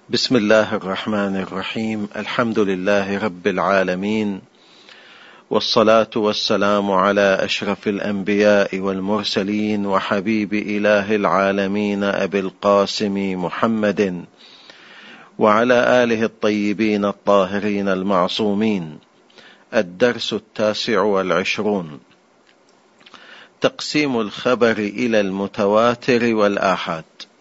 بسم الله الرحمن الرحيم. الحمد لله رب العالمين، والصلاة والسلام على أشرف الأنبياء والمرسلين وحبيب إله العالمين أبي القاسم محمد وعلى آله الطيبين الطاهرين المعصومين. الدرس 29: تقسيم الخبر إلى المتواتر والآحاد.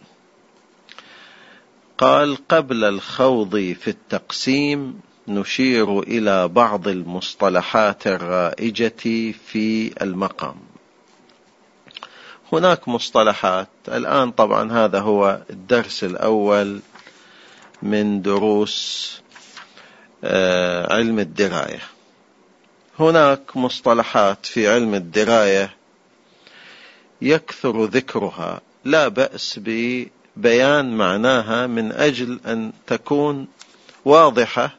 قال: قبل الخوض في التقسيم نشير إلى بعض المصطلحات الرائجة في المقام. هناك مصطلحات الآن، طبعا هذا هو الدرس الأول من دروس علم الدراية. هناك مصطلحات في علم الدراية يكثر ذكرها، لا بأس ببيان معناها من أجل أن تكون واضحة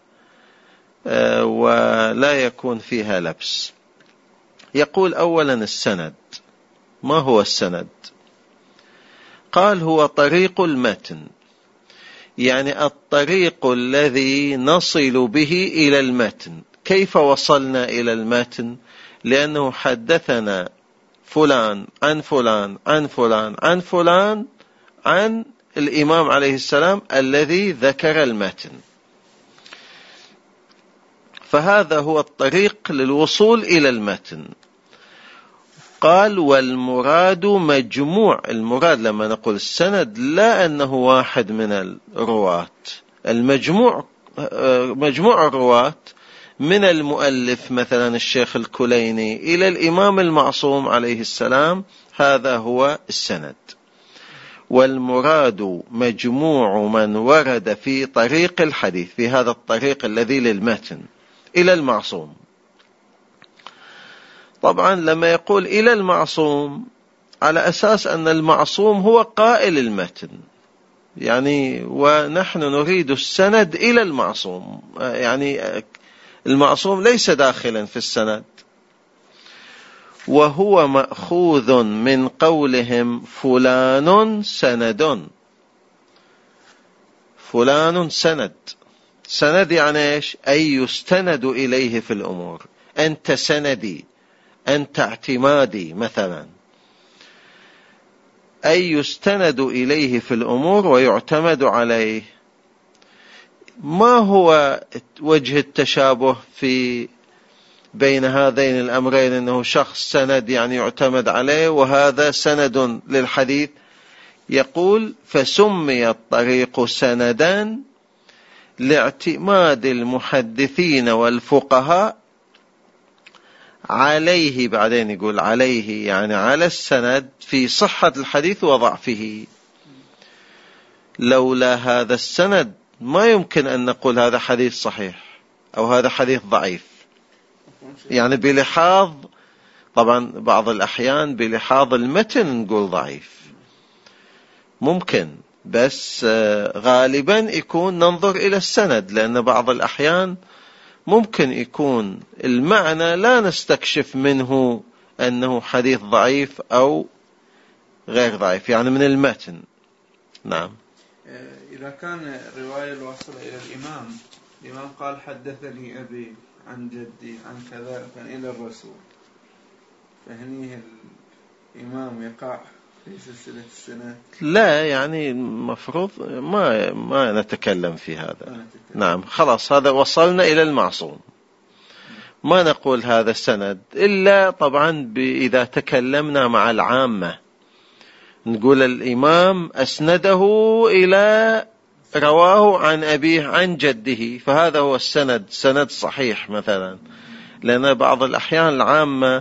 ولا يكون فيها لبس. يقول أولا: السند. ما هو السند؟ قال: هو طريق المتن، يعني الطريق الذي نصل به إلى المتن. كيف وصلنا إلى المتن؟ لأنه حدثنا فلان عن فلان عن فلان عن فلان عن الإمام عليه السلام الذي ذكر المتن، فهذا هو الطريق للوصول إلى المتن. قال: والمراد مجموع. المراد لما نقول السند لا أنه واحد من الرواة، مجموع الرواة من المؤلف مثلا الشيخ الكليني إلى الإمام المعصوم عليه السلام، هذا هو السند. والمراد مجموع من ورد في طريق الحديث، في هذا الطريق الذي للمتن إلى المعصوم. طبعا لما يقول إلى المعصوم على أساس أن المعصوم هو قائل المتن، يعني ونحن نريد السند إلى المعصوم، يعني المعصوم ليس داخلا في السند. وهو مأخوذ من قولهم فلان سند. فلان سند. سند يعني إيش؟ أي يستند إليه في الأمور. أنت سندي، أنت اعتمادي مثلا، أي يستند إليه في الأمور ويعتمد عليه. ما هو وجه التشابه في بين هذين الأمرين؟ أنه شخص سند يعني يعتمد عليه، وهذا سند للحديث. يقول: فسمي الطريق سندا لاعتماد المحدثين والفقهاء عليه. بعدين يقول عليه يعني على السند في صحة الحديث وضعفه. لولا هذا السند ما يمكن أن نقول هذا حديث صحيح أو هذا حديث ضعيف، يعني بلحاظ، طبعا بعض الأحيان بلحاظ المتن نقول ضعيف ممكن، بس غالبا يكون ننظر إلى السند، لأن بعض الأحيان ممكن يكون المعنى لا نستكشف منه أنه حديث ضعيف أو غير ضعيف، يعني من المتن. نعم. إذا كان الرواية الواصلة إلى الإمام قال: حدثني أبي عن جدي عن كذا، إلى الرسول، فهنيه الإمام يقع في سلسلة السند؟ لا، يعني مفروض ما نتكلم في هذا. نعم، خلاص، هذا وصلنا إلى المعصوم، ما نقول هذا سند، إلا طبعا إذا تكلمنا مع العامة نقول الإمام أسنده إلى رواه عن أبيه عن جده، فهذا هو السند، سند صحيح مثلا. لأن بعض الأحيان العامة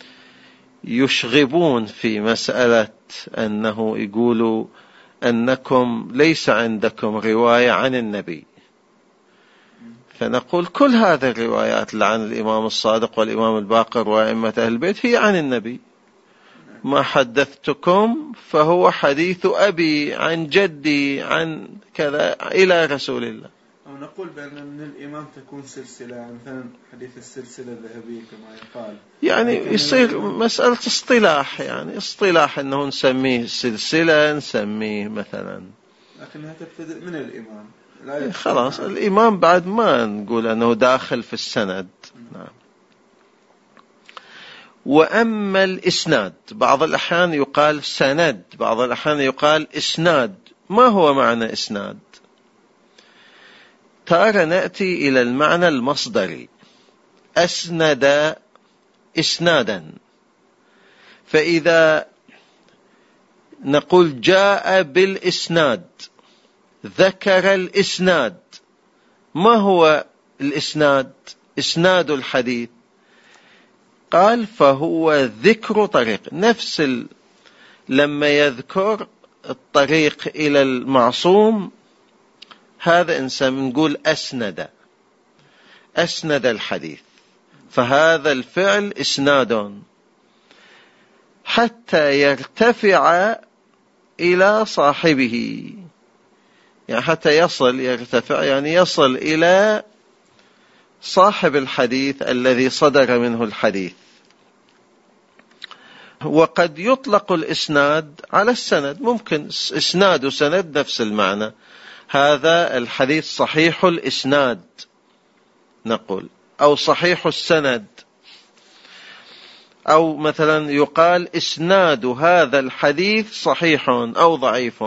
يشغبون في مسألة أنه يقولوا أنكم ليس عندكم رواية عن النبي، فنقول كل هذه الروايات عن الإمام الصادق والإمام الباقر وأئمة أهل البيت هي عن النبي. ما حدثتكم فهو حديث أبي عن جدي عن كذا إلى رسول الله. أو نقول بأن من الإمام تكون سلسلة، مثلا حديث السلسلة الذهبية كما يقال، يعني يصير مسألة اصطلاح، يعني اصطلاح أنه نسميه سلسلة، نسميه مثلا لكنها تبتدئ من الإمام، لا خلاص الإمام بعد ما نقول أنه داخل في السند. نعم. وأما الإسناد، بعض الأحيان يقال سند، بعض الأحيان يقال إسناد. ما هو معنى إسناد؟ تارة نأتي إلى المعنى المصدري، أسند إسنادا. فإذا نقول جاء بالإسناد، ذكر الإسناد، ما هو الإسناد؟ إسناد الحديث قال فهو ذكر طريق، نفس لما يذكر الطريق إلى المعصوم، هذا إنسان نقول أسند الحديث. فهذا الفعل إسناد حتى يرتفع إلى صاحبه، يعني حتى يرتفع يعني يصل إلى صاحب الحديث الذي صدر منه الحديث. وقد يطلق الإسناد على السند، ممكن إسناد وسند نفس المعنى. هذا الحديث صحيح الإسناد نقول، أو صحيح السند، أو مثلا يقال إسناد هذا الحديث صحيح أو ضعيف.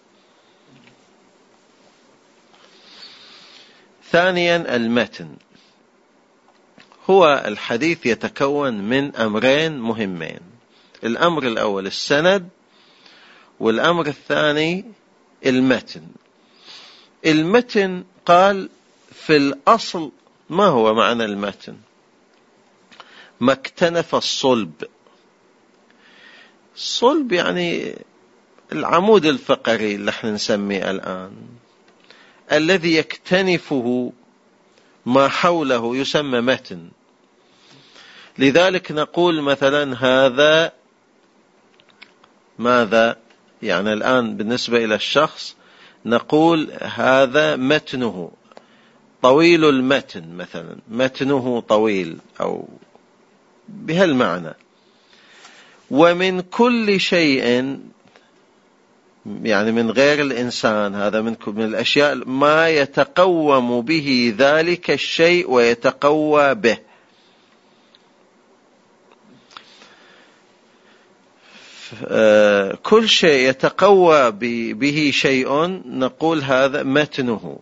ثانيا المتن، هو الحديث يتكون من أمرين مهمين. الأمر الأول السند، والأمر الثاني المتن. المتن قال في الأصل ما هو معنى المتن؟ ما اكتنف الصلب. الصلب يعني العمود الفقري اللي احنا نسميه الآن، الذي يكتنفه ما حوله يسمى متن. لذلك نقول مثلا هذا ماذا؟ يعني الآن بالنسبة إلى الشخص نقول هذا متنه طويل المتن، مثلا متنه طويل، أو بهالمعنى. ومن كل شيء، يعني من غير الإنسان، هذا من الأشياء ما يتقوم به ذلك الشيء ويتقوى به. كل شيء يتقوى به شيء نقول هذا متنه.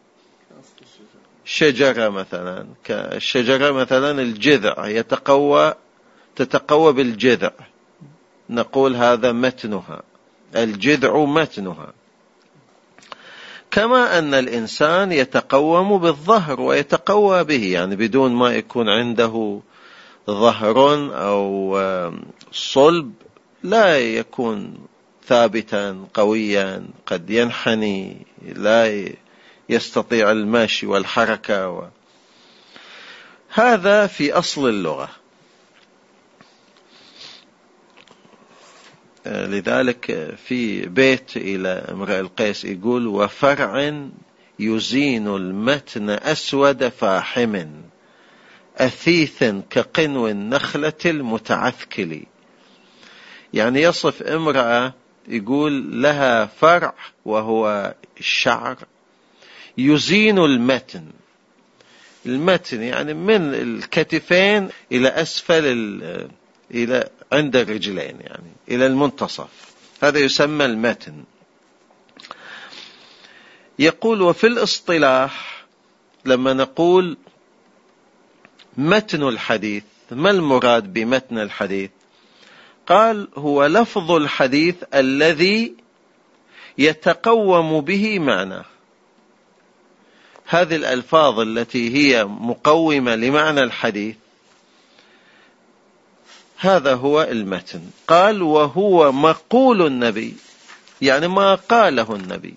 شجرة مثلا، الشجرة مثلا الجذع تتقوى بالجذع، نقول هذا متنها، الجذع متنها. كما أن الإنسان يتقوم بالظهر ويتقوى به، يعني بدون ما يكون عنده ظهر أو صلب لا يكون ثابتا قويا، قد ينحني، لا يستطيع المشي والحركة. هذا في أصل اللغة. لذلك في بيت إلى امرئ القيس يقول وفرع يزين المتن أسود فاحم أثيث كقنو النخلة المتعثكل. يعني يصف امرأة يقول لها فرع وهو الشعر يزين المتن. المتن يعني من الكتفين إلى أسفل إلى عند الرجلين، يعني إلى المنتصف، هذا يسمى المتن. يقول وفي الاصطلاح لما نقول متن الحديث، ما المراد بمتن الحديث؟ قال هو لفظ الحديث الذي يتقوم به معناه. هذه الألفاظ التي هي مقومة لمعنى الحديث، هذا هو المتن. قال وهو مقول النبي، يعني ما قاله النبي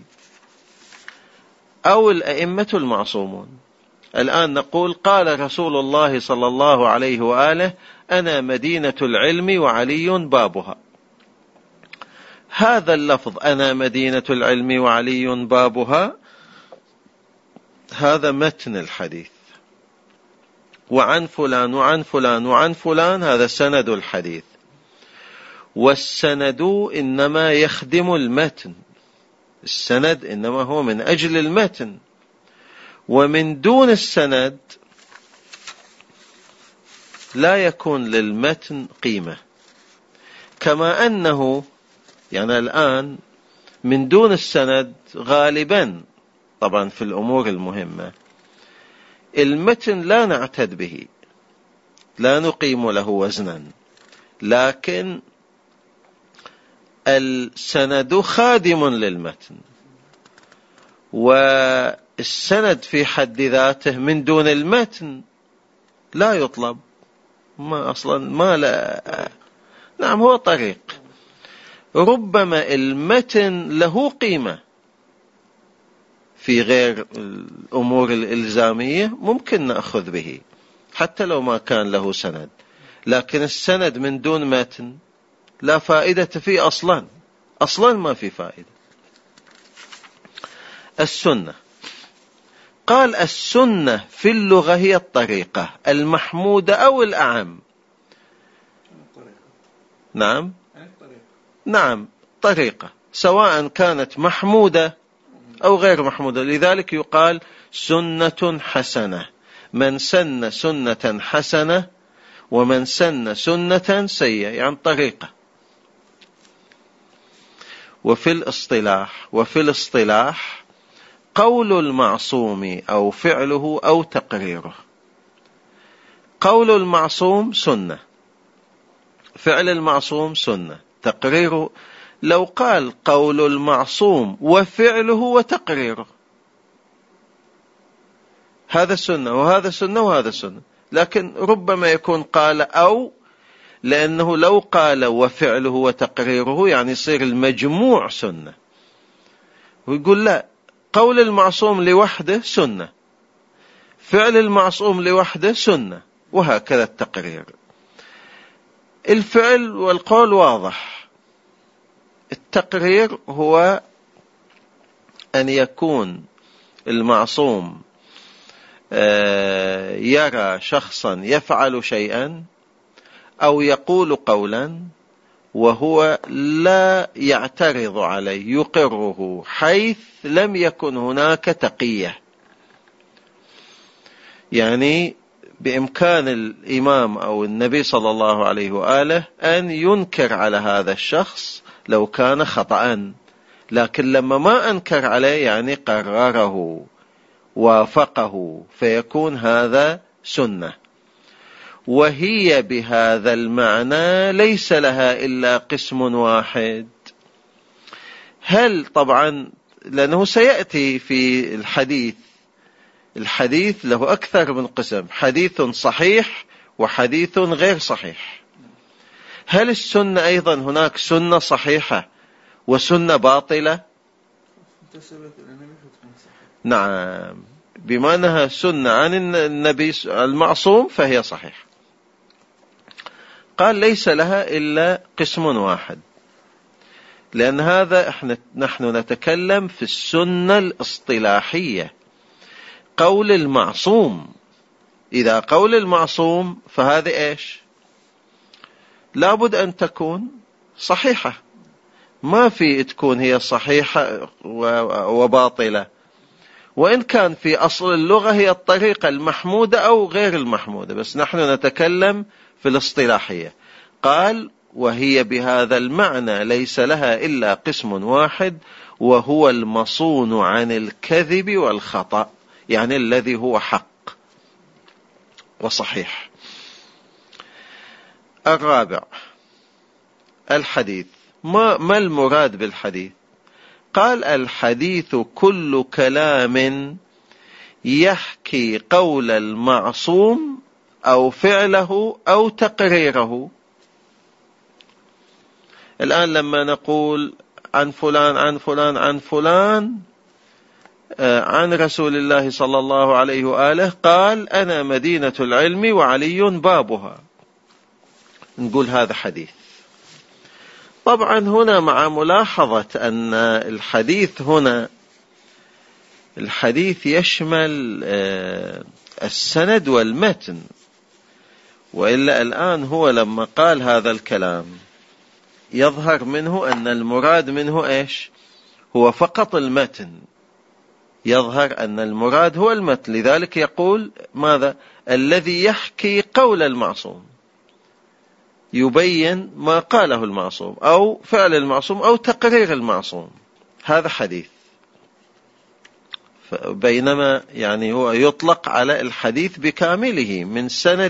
أو الأئمة المعصومون. الآن نقول قال رسول الله صلى الله عليه وآله أنا مدينة العلم وعلي بابها. هذا اللفظ أنا مدينة العلم وعلي بابها هذا متن الحديث. وعن فلان وعن فلان وعن فلان هذا سند الحديث. والسند إنما يخدم المتن، السند إنما هو من أجل المتن، ومن دون السند لا يكون للمتن قيمة. كما أنه يعني الآن من دون السند غالبا طبعا في الأمور المهمة المتن لا نعتد به، لا نقيم له وزنا، لكن السند خادم للمتن، والسند في حد ذاته من دون المتن لا يطلب، ما أصلا ما لا. نعم هو طريق، ربما المتن له قيمة في غير الأمور الإلزامية ممكن نأخذ به حتى لو ما كان له سند، لكن السند من دون متن لا فائدة فيه أصلا ما في فائدة. السنة، قال السنة في اللغة هي الطريقة المحمودة أو الأعم. نعم طريقة سواء كانت محمودة أو غير محمودة، لذلك يقال سنة حسنة، من سن سنة حسنة ومن سن سنة سيئة، يعني طريقة. وفي الاصطلاح قول المعصوم أو فعله أو تقريره. قول المعصوم سنة، فعل المعصوم سنة، تقريره. لو قال قول المعصوم وفعله وتقريره هذا سنة وهذا سنة وهذا سنة، لكن ربما يكون قال أو، لأنه لو قال وفعله وتقريره يعني يصير المجموع سنة، ويقول لا، قول المعصوم لوحده سنة، فعل المعصوم لوحده سنة، وهكذا التقرير. الفعل والقول واضح، التقرير هو أن يكون المعصوم يرى شخصا يفعل شيئا أو يقول قولا وهو لا يعترض عليه، يقره حيث لم يكن هناك تقية. يعني بإمكان الإمام أو النبي صلى الله عليه وآله أن ينكر على هذا الشخص لو كان خطأ، لكن لما ما أنكر عليه يعني قرره وافقه، فيكون هذا سنة. وهي بهذا المعنى ليس لها إلا قسم واحد. هل طبعا لأنه سيأتي في الحديث له أكثر من قسم، حديث صحيح وحديث غير صحيح. هل السنة أيضا هناك سنة صحيحة وسنة باطلة؟ نعم، بما أنها سنة عن النبي المعصوم فهي صحيحة. قال ليس لها إلا قسم واحد، لأن هذا نحن نتكلم في السنة الاصطلاحية، قول المعصوم. إذا قول المعصوم فهذه إيش؟ لابد أن تكون صحيحة، ما في تكون هي صحيحة وباطلة، وإن كان في أصل اللغة هي الطريقة المحمودة أو غير المحمودة، بس نحن نتكلم في الاصطلاحية. قال وهي بهذا المعنى ليس لها إلا قسم واحد، وهو المصون عن الكذب والخطأ، يعني الذي هو حق وصحيح. الرابع الحديث. ما المراد بالحديث؟ قال الحديث كل كلام يحكي قول المعصوم أو فعله أو تقريره. الآن لما نقول عن فلان عن فلان عن فلان عن رسول الله صلى الله عليه وآله قال أنا مدينة العلم وعلي بابها، نقول هذا حديث. طبعا هنا مع ملاحظة أن الحديث هنا الحديث يشمل السند والمتن، وإلا الآن هو لما قال هذا الكلام يظهر منه أن المراد منه إيش؟ هو فقط المتن، يظهر أن المراد هو المتن. لذلك يقول ماذا؟ الذي يحكي قول المعصوم، يبين ما قاله المعصوم أو فعل المعصوم أو تقرير المعصوم، هذا حديث. بينما يعني هو يطلق على الحديث بكامله من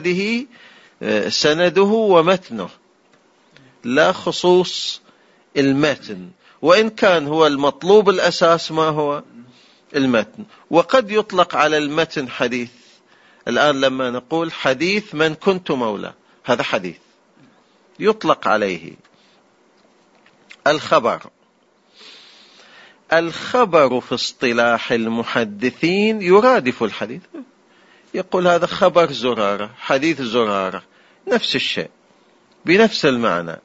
سنده ومتنه، لا خصوص المتن، وإن كان هو المطلوب الأساس ما هو المتن. وقد يطلق على المتن حديث. الآن لما نقول حديث من كنت مولى، هذا حديث يطلق عليه. الخبر في اصطلاح المحدثين يرادف الحديث، يقول هذا خبر زرارة، حديث زرارة، نفس الشيء بنفس المعنى.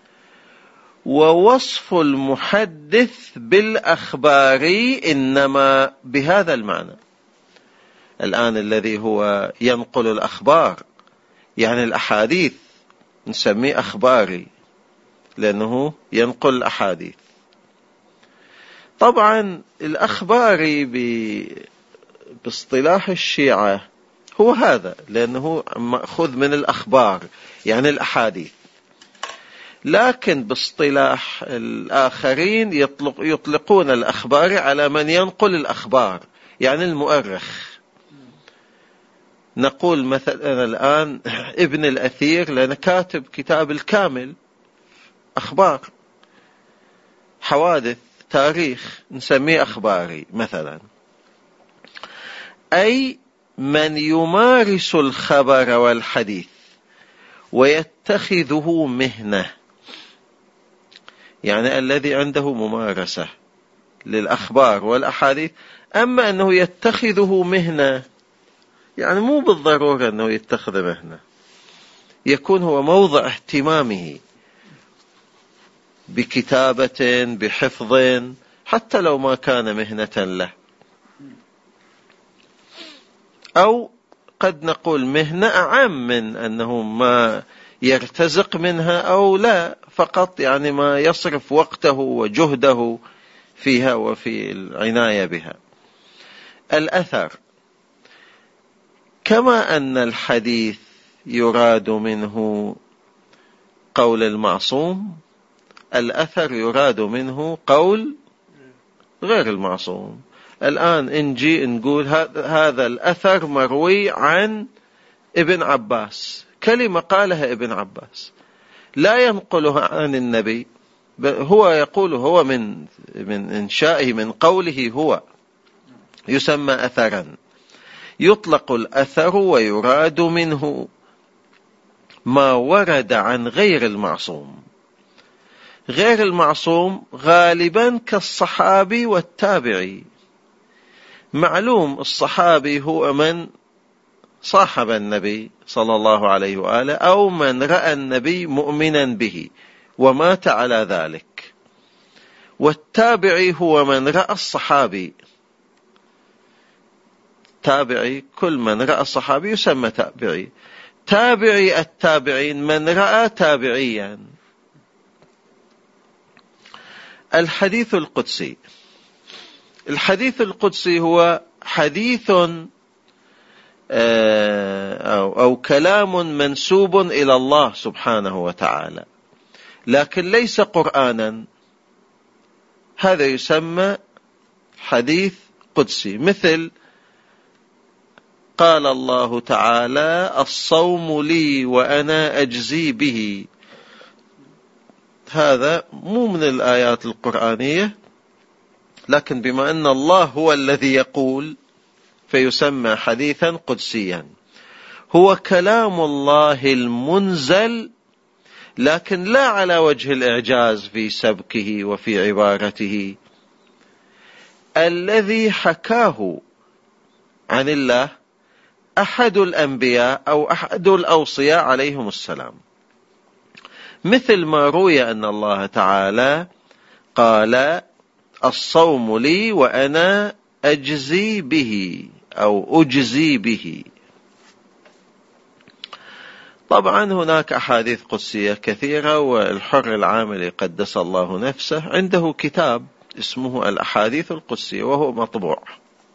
ووصف المحدث بالأخبار إنما بهذا المعنى. الآن الذي هو ينقل الأخبار، يعني الأحاديث، نسميه أخباري لأنه ينقل الأحاديث. طبعا الأخباري باصطلاح الشيعة هو هذا، لأنه مأخوذ من الأخبار يعني الأحاديث. لكن باصطلاح الآخرين يطلقون الأخبار على من ينقل الأخبار، يعني المؤرخ. نقول مثلا الآن ابن الأثير لأنه كاتب كتاب الكامل، أخبار، حوادث، تاريخ، نسميه أخباري مثلا. أي من يمارس الخبر والحديث ويتخذه مهنة، يعني الذي عنده ممارسة للأخبار والأحاديث. أما أنه يتخذه مهنة، يعني مو بالضرورة أنه يتخذ مهنة، يكون هو موضع اهتمامه بكتابة بحفظ، حتى لو ما كان مهنة له. أو قد نقول مهنة أعم من أنه ما يرتزق منها أو لا، فقط يعني ما يصرف وقته وجهده فيها وفي العناية بها. الأثر، كما أن الحديث يراد منه قول المعصوم، الأثر يراد منه قول غير المعصوم. الآن نجي نقول هذا الأثر مروي عن ابن عباس، كلمة قالها ابن عباس، لا ينقلها عن النبي، هو يقول، هو من إنشائه، من قوله هو، يسمى أثرا. يطلق الأثر ويراد منه ما ورد عن غير المعصوم. غير المعصوم غالبا كالصحابي والتابعي. معلوم الصحابي هو من صاحب النبي صلى الله عليه وآله، أو من رأى النبي مؤمنا به ومات على ذلك. والتابعي هو من رأى الصحابي. تابعي، كل من رأى الصحابي يسمى تابعي. تابعي التابعين من رأى تابعيا. الحديث القدسي، الحديث القدسي هو حديث أو كلام منسوب إلى الله سبحانه وتعالى، لكن ليس قرآنا، هذا يسمى حديث قدسي. مثل قال الله تعالى الصوم لي وأنا أجزي به، هذا مو من الآيات القرآنية، لكن بما أن الله هو الذي يقول فيسمى حديثا قدسيا. هو كلام الله المنزل، لكن لا على وجه الإعجاز في سبكه وفي عبارته، الذي حكاه عن الله أحد الأنبياء أو أحد الأوصياء عليهم السلام. مثل ما روي أن الله تعالى قال الصوم لي وأنا أجزي به أو أجزي به. طبعا هناك أحاديث قدسية كثيرة، والحر العاملي قدس الله نفسه عنده كتاب اسمه الأحاديث القدسية وهو مطبوع.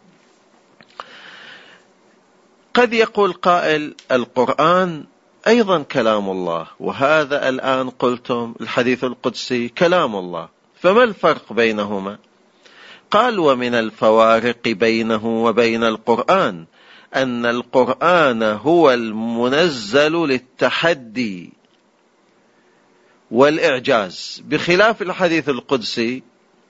قد يقول قائل القرآن أيضا كلام الله، وهذا الآن قلتم الحديث القدسي كلام الله، فما الفرق بينهما؟ قال ومن الفوارق بينه وبين القرآن أن القرآن هو المنزل للتحدي والإعجاز، بخلاف الحديث القدسي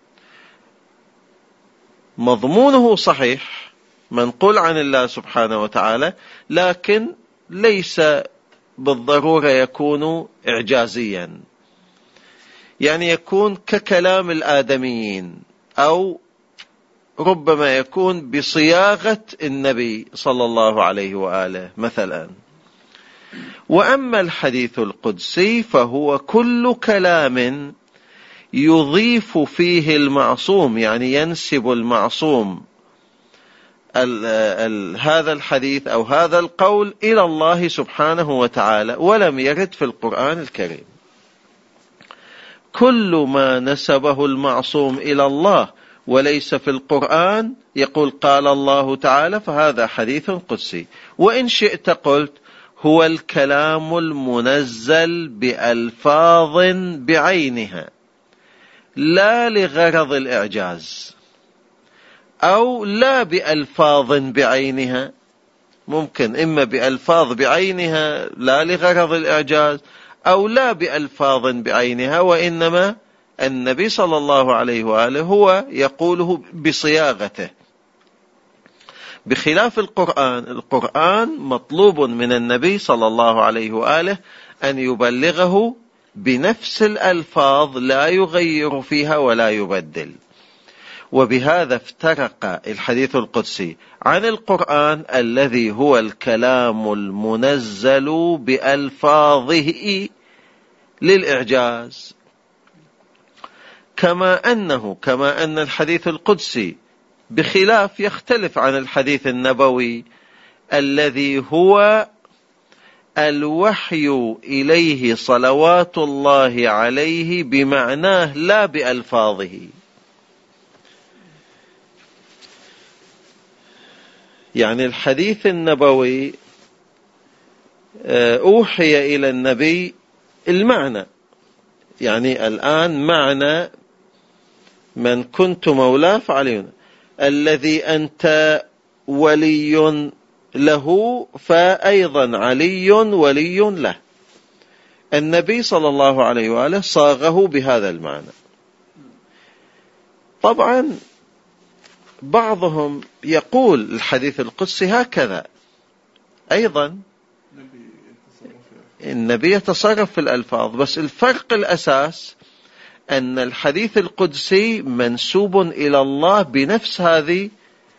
مضمونه صحيح منقول عن الله سبحانه وتعالى، لكن ليس بالضرورة يكون إعجازيا، يعني يكون ككلام الآدميين، أو ربما يكون بصياغة النبي صلى الله عليه وآله مثلا. وأما الحديث القدسي فهو كل كلام يضيف فيه المعصوم، يعني ينسب المعصوم هذا الحديث أو هذا القول إلى الله سبحانه وتعالى، ولم يرد في القرآن الكريم. كل ما نسبه المعصوم إلى الله وليس في القرآن يقول قال الله تعالى فهذا حديث قدسي. وإن شئت قلت هو الكلام المنزل بألفاظ بعينها لا لغرض الإعجاز، أو لا بألفاظ بعينها، ممكن إما بألفاظ بعينها لا لغرض الإعجاز، أو لا بألفاظ بعينها وإنما النبي صلى الله عليه وآله هو يقوله بصياغته، بخلاف القرآن مطلوب من النبي صلى الله عليه وآله أن يبلغه بنفس الألفاظ لا يغير فيها ولا يبدل. وبهذا افترق الحديث القدسي عن القرآن الذي هو الكلام المنزل بألفاظه للإعجاز، كما أن الحديث القدسي بخلاف يختلف عن الحديث النبوي الذي هو الوحي إليه صلوات الله عليه بمعناه لا بألفاظه. يعني الحديث النبوي أوحي إلى النبي المعنى، يعني الآن معنى من كنت مولاه فعلي، الذي أنت ولي له فأيضا علي ولي له. النبي صلى الله عليه وآله صاغه بهذا المعنى. طبعا بعضهم يقول الحديث القدسي هكذا أيضا، النبي يتصرف في الألفاظ، بس الفرق الأساس أن الحديث القدسي منسوب إلى الله بنفس هذه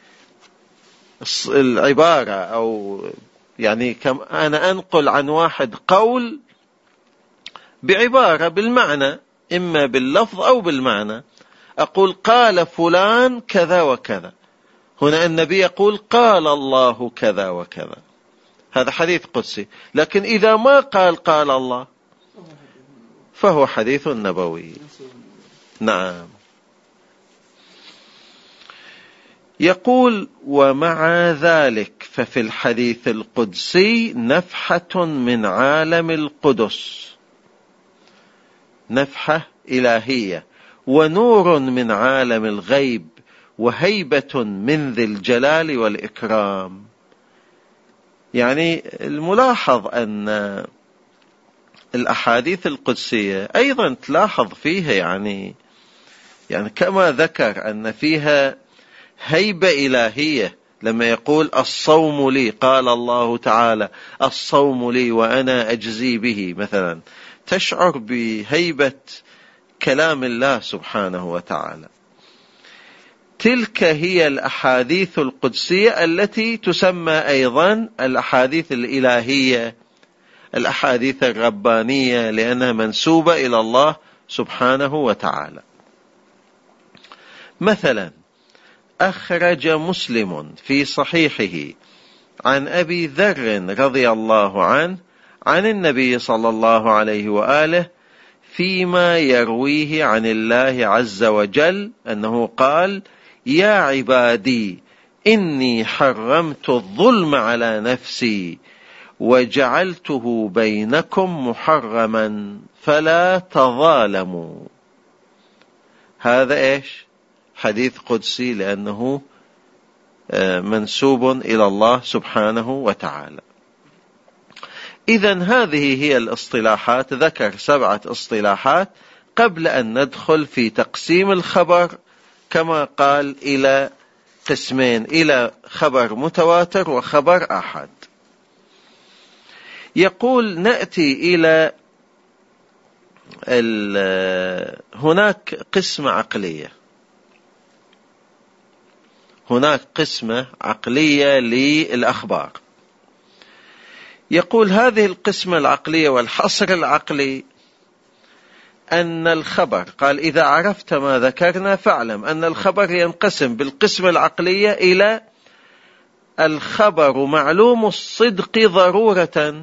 العبارة، أو يعني كم أنا أنقل عن واحد قول بعبارة بالمعنى، إما باللفظ أو بالمعنى، أقول قال فلان كذا وكذا، هنا النبي يقول قال الله كذا وكذا، هذا حديث قدسي. لكن إذا ما قال الله فهو حديث نبوي. نعم. يقول ومع ذلك ففي الحديث القدسي نفحة من عالم القدس، نفحة إلهية، ونور من عالم الغيب، وهيبة من ذي الجلال والإكرام. يعني الملاحظ أن الأحاديث القدسية أيضا تلاحظ فيها يعني كما ذكر أن فيها هيبة إلهية، لما يقول الصوم لي، قال الله تعالى الصوم لي وأنا أجزي به مثلا، تشعر بهيبة كلام الله سبحانه وتعالى. تلك هي الأحاديث القدسية التي تسمى أيضا الأحاديث الإلهية، الأحاديث الربانية، لأنها منسوبة إلى الله سبحانه وتعالى. مثلا أخرج مسلم في صحيحه عن أبي ذر رضي الله عنه عن النبي صلى الله عليه وآله فيما يرويه عن الله عز وجل أنه قال: يا عبادي إني حرمت الظلم على نفسي وجعلته بينكم محرما فلا تظالموا. هذا إيش؟ حديث قدسي، لأنه منسوب إلى الله سبحانه وتعالى. إذن هذه هي الاصطلاحات، ذكر 7 اصطلاحات قبل أن ندخل في تقسيم الخبر كما قال إلى قسمين، إلى خبر متواتر وخبر آحاد. يقول: نأتي إلى هناك قسمة عقلية، هناك قسمة عقلية للأخبار. يقول: هذه القسمة العقلية والحصر العقلي أن الخبر، قال: إذا عرفت ما ذكرنا فاعلم أن الخبر ينقسم بالقسمة العقلية إلى الخبر معلوم الصدق ضرورة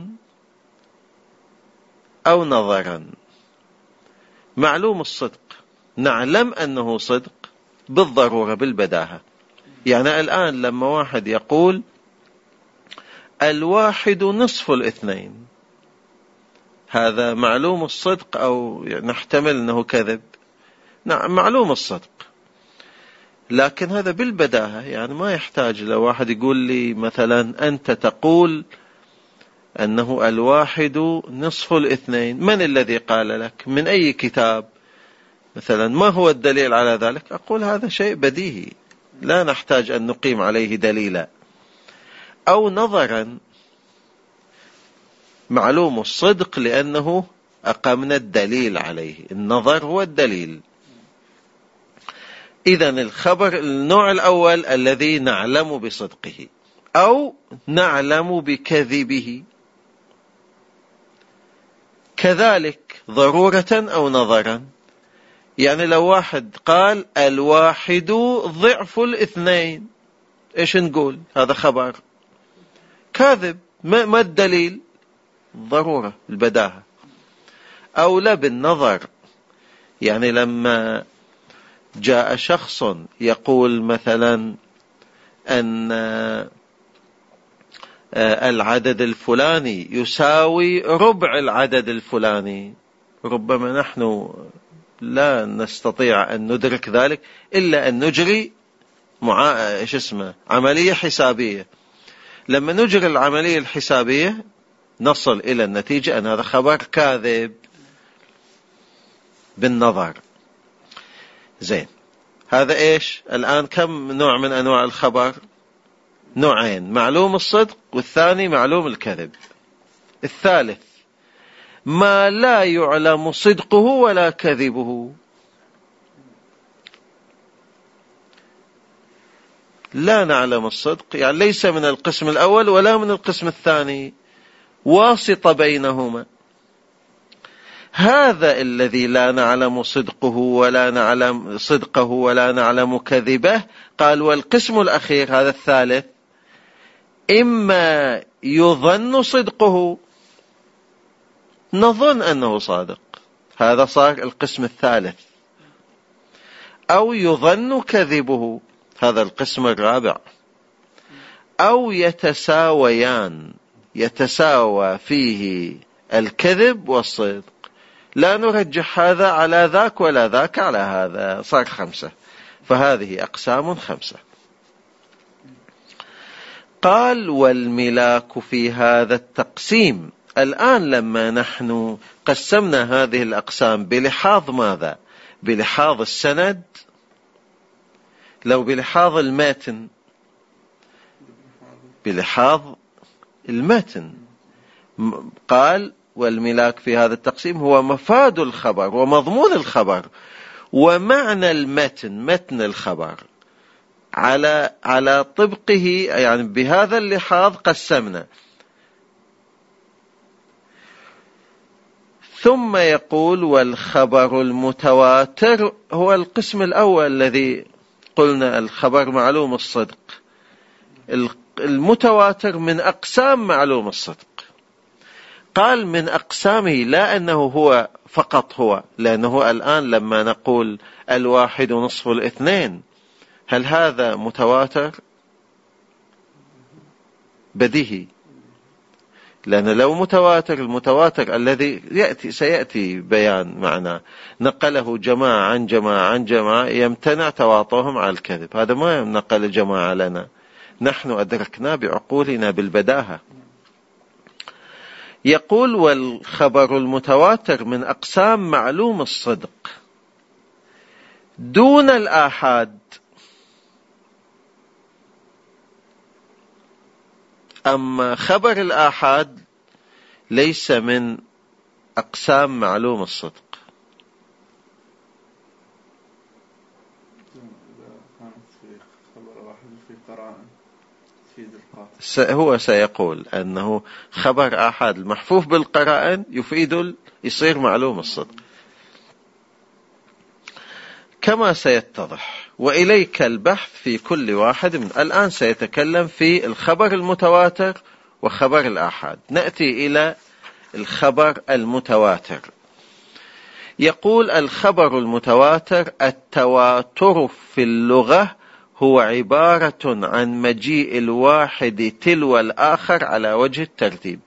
أو نظرا. معلوم الصدق، نعلم أنه صدق بالضرورة بالبداهة. يعني الآن لما واحد يقول: الواحد نصف الاثنين، هذا معلوم الصدق أو نحتمل أنه كذب؟ نعم، معلوم الصدق، لكن هذا بالبداهة. يعني ما يحتاج لو واحد يقول لي مثلا: أنت تقول أنه الواحد نصف الاثنين، من الذي قال لك؟ من أي كتاب؟ مثلا ما هو الدليل على ذلك؟ أقول هذا شيء بديهي، لا نحتاج أن نقيم عليه دليلا. أو نظرا، معلوم الصدق لأنه أقمنا الدليل عليه، النظر هو الدليل. إذن الخبر النوع الأول الذي نعلم بصدقه أو نعلم بكذبه، كذلك ضرورة أو نظرا. يعني لو واحد قال: الواحد ضعف الاثنين، إيش نقول؟ هذا خبر كاذب. ما الدليل؟ ضرورة البداهة. أو لا بالنظر، يعني لما جاء شخص يقول مثلا أن العدد الفلاني يساوي ربع العدد الفلاني، ربما نحن لا نستطيع أن ندرك ذلك إلا أن نجري عملية حسابية. لما نجري العملية الحسابية نصل إلى النتيجة أن هذا خبر كاذب بالنظر. زين، هذا إيش؟ الآن كم نوع من أنواع الخبر؟ نوعين: معلوم الصدق، والثاني معلوم الكذب. الثالث ما لا يعلم صدقه ولا كذبه. لا نعلم الصدق، يعني ليس من القسم الأول ولا من القسم الثاني، واسطة بينهما. هذا الذي لا نعلم صدقه ولا نعلم كذبه. قال: والقسم الأخير هذا الثالث إما يظن صدقه، نظن أنه صادق، هذا صار القسم الثالث، أو يظن كذبه، هذا القسم الرابع، أو يتساويان، يتساوى فيه الكذب والصدق، لا نرجح هذا على ذاك ولا ذاك على هذا، صار 5. فهذه أقسام 5. قال: والملاك في هذا التقسيم. الآن لما نحن قسمنا هذه الأقسام بلحاظ ماذا؟ بلحاظ السند؟ لو بلحاظ المتن؟ بلحاظ المتن. قال: والملاك في هذا التقسيم هو مفاد الخبر ومضمون الخبر ومعنى المتن، متن الخبر، على طبقه، يعني بهذا اللحاظ قسمنا. ثم يقول: والخبر المتواتر هو القسم الأول الذي قلنا الخبر معلوم الصدق. المتواتر من أقسام معلوم الصدق. قال من أقسامه، لا أنه هو فقط هو، لأنه الآن لما نقول 1 نصف 2، هل هذا متواتر؟ بديهي، لأن لو متواتر، المتواتر الذي سيأتي بيان معناه، نقله جماعة عن جماعة عن جماعة، يمتنع تواطؤهم على الكذب. هذا ما نقل جماعة لنا، نحن أدركنا بعقولنا بالبداهة. يقول والخبر المتواتر من أقسام معلوم الصدق دون الآحاد. أما خبر الآحاد ليس من أقسام معلوم الصدق. هو سيقول أنه خبر آحاد المحفوف بالقرائن يصير معلوم الصدق كما سيتضح، وإليك البحث في كل واحد الآن سيتكلم في الخبر المتواتر وخبر الآحاد. نأتي إلى الخبر المتواتر. يقول الخبر المتواتر التواتر في اللغة هو عبارة عن مجيء الواحد تلو الآخر على وجه الترتيب.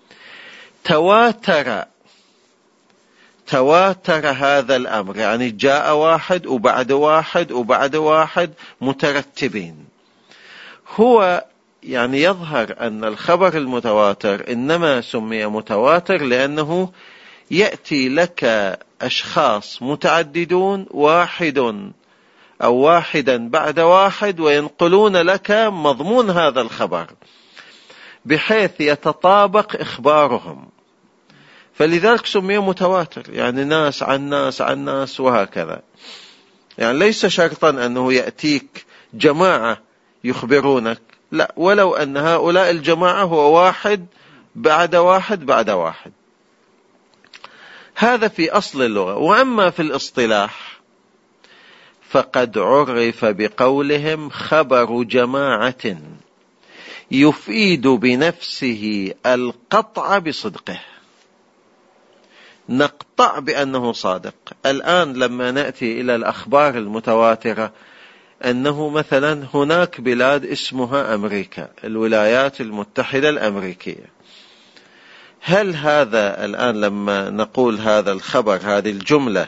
تواتر هذا الأمر، يعني جاء واحد وبعد واحد وبعد واحد مترتبين. هو يعني يظهر أن الخبر المتواتر إنما سمي متواتر لأنه يأتي لك أشخاص متعددون، واحد أو واحدا بعد واحد، وينقلون لك مضمون هذا الخبر بحيث يتطابق إخبارهم، فلذلك سمي متواتر، يعني ناس عن ناس عن ناس وهكذا. يعني ليس شرطا أنه يأتيك جماعة يخبرونك، لا، ولو أن هؤلاء الجماعة هو واحد بعد واحد بعد واحد. هذا في أصل اللغة. وأما في الاصطلاح فقد عرف بقولهم خبر جماعة يفيد بنفسه القطع بصدقه. نقطع بأنه صادق. الآن لما نأتي إلى الأخبار المتواترة أنه مثلا هناك بلاد اسمها أمريكا، الولايات المتحدة الأمريكية، هل هذا الآن لما نقول هذا الخبر، هذه الجملة،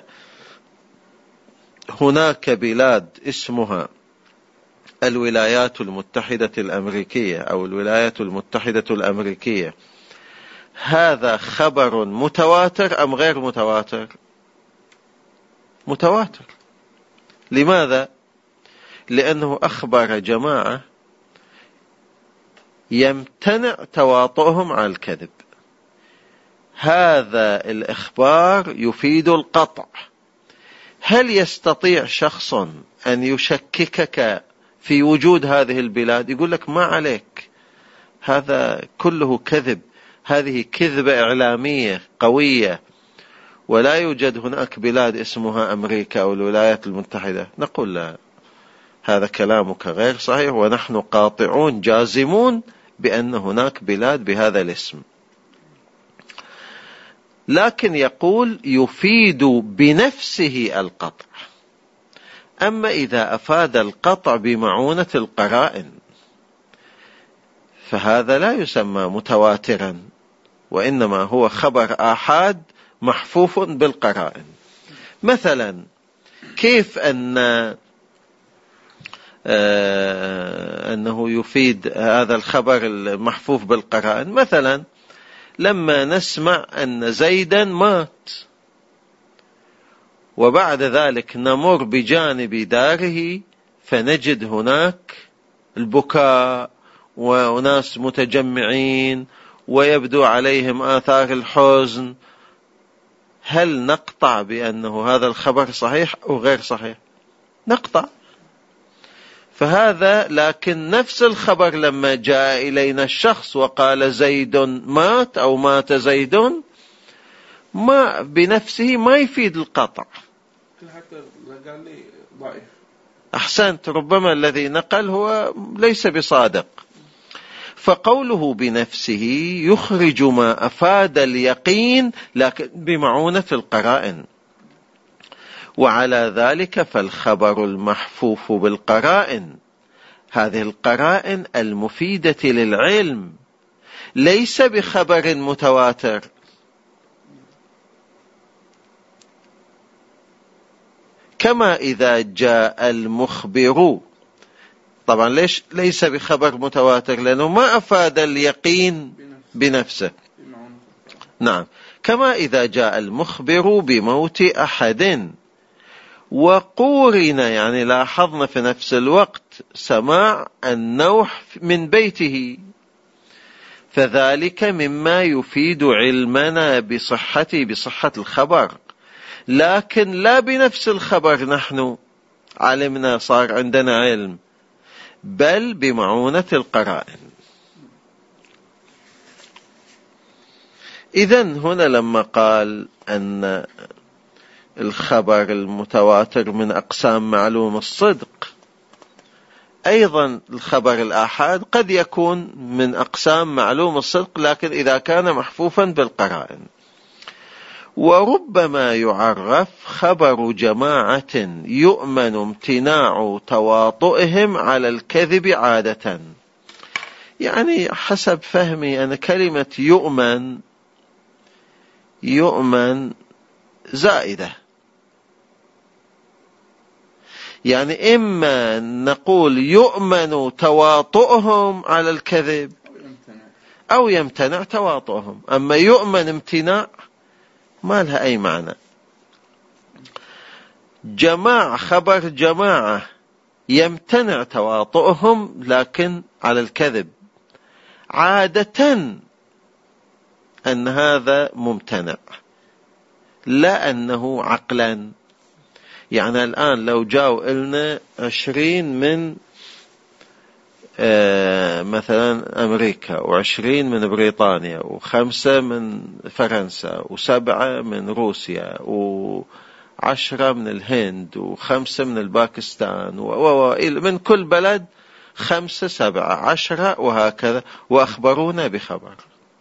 هناك بلاد اسمها الولايات المتحدة الأمريكية أو الولايات المتحدة الأمريكية، هذا خبر متواتر أم غير متواتر؟ متواتر. لماذا؟ لأنه أخبر جماعة يمتنع تواطؤهم على الكذب. هذا الإخبار يفيد القطع. هل يستطيع شخص أن يشككك في وجود هذه البلاد؟ يقول لك ما عليك، هذا كله كذب، هذه كذبة إعلامية قوية، ولا يوجد هناك بلاد اسمها أمريكا أو الولايات المتحدة. نقول لا، هذا كلامك غير صحيح، ونحن قاطعون جازمون بأن هناك بلاد بهذا الاسم. لكن يقول يفيد بنفسه القطع. أما إذا أفاد القطع بمعونة القرائن فهذا لا يسمى متواترا، وإنما هو خبر آحاد محفوف بالقرائن. مثلا كيف أنه يفيد هذا الخبر المحفوف بالقرائن؟ مثلا لما نسمع أن زيدا مات، وبعد ذلك نمر بجانب داره فنجد هناك البكاء وناس متجمعين ويبدو عليهم آثار الحزن، هل نقطع بأنه هذا الخبر صحيح أو غير صحيح؟ نقطع. فهذا، لكن نفس الخبر لما جاء إلينا الشخص وقال زيد مات أو مات زيد، ما بنفسه ما يفيد القطع. حتى قال لي ضعيف. أحسنت، ربما الذي نقل هو ليس بصادق. فقوله بنفسه يخرج ما أفاد اليقين لكن بمعونة القرائن، وعلى ذلك فالخبر المحفوف بالقرائن، هذه القرائن المفيدة للعلم، ليس بخبر متواتر. كما إذا جاء المخبر، طبعا ليس بخبر متواتر لأنه ما أفاد اليقين بنفسه. نعم. كما إذا جاء المخبر بموت أحد وقورن، يعني لاحظنا في نفس الوقت سماع النوح من بيته، فذلك مما يفيد علمنا بصحة الخبر، لكن لا بنفس الخبر نحن علمنا صار عندنا علم، بل بمعونة القرائن. إذن هنا لما قال أن الخبر المتواتر من أقسام معلوم الصدق، أيضا الخبر الآحاد قد يكون من أقسام معلوم الصدق، لكن إذا كان محفوفا بالقرائن. وربما يعرف خبر جماعة يؤمن امتناع تواطؤهم على الكذب عادة. يعني حسب فهمي أن كلمة يؤمن زائدة، يعني إما نقول يؤمن تواطؤهم على الكذب أو يمتنع تواطؤهم، أما يؤمن امتناع ما لها أي معنى. خبر جماعة يمتنع تواطؤهم لكن على الكذب، عادة أن هذا ممتنع، لا أنه عقلا. يعني الآن لو جاءوا إلنا 20 من مثلا أمريكا، و20 من بريطانيا، و5 من فرنسا، و7 من روسيا، و10 من الهند، و5 من الباكستان، من كل بلد 5 7 10 وهكذا، وأخبرونا بخبر.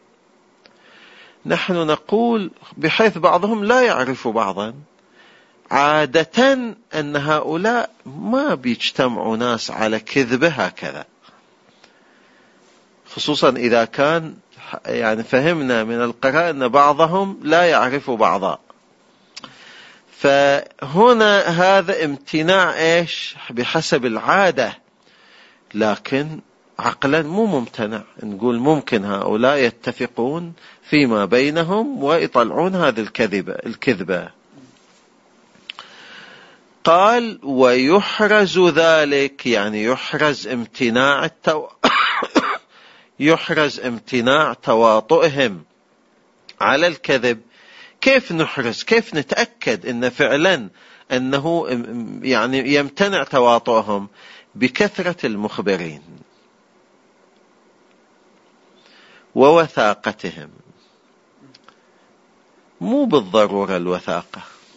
نحن نقول بحيث بعضهم لا يعرف بعضا، عادة أن هؤلاء ما بيجتمعوا ناس على كذبة هكذا، خصوصا إذا كان يعني فهمنا من القرائن أن بعضهم لا يعرف بعضا. فهنا هذا امتناع بحسب العادة، لكن عقلا مو ممتنع. نقول ممكن هؤلاء يتفقون فيما بينهم ويطلعون هذه الكذبة. قال ويحرز ذلك، يعني يحرز امتناع تواطؤهم على الكذب. كيف نحرز؟ كيف نتأكد ان فعلا انه يعني يمتنع تواطؤهم؟ بكثرة المخبرين ووثاقتهم، مو بالضرورة الوثاقة،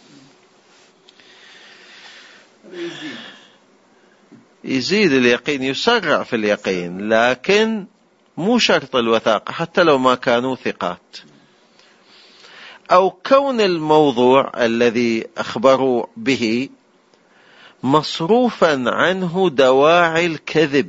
يزيد اليقين، يسرع في اليقين، لكن مو شرط الوثاقة حتى لو ما كانوا ثقات. أو كون الموضوع الذي أخبروا به مصروفا عنه دواعي الكذب.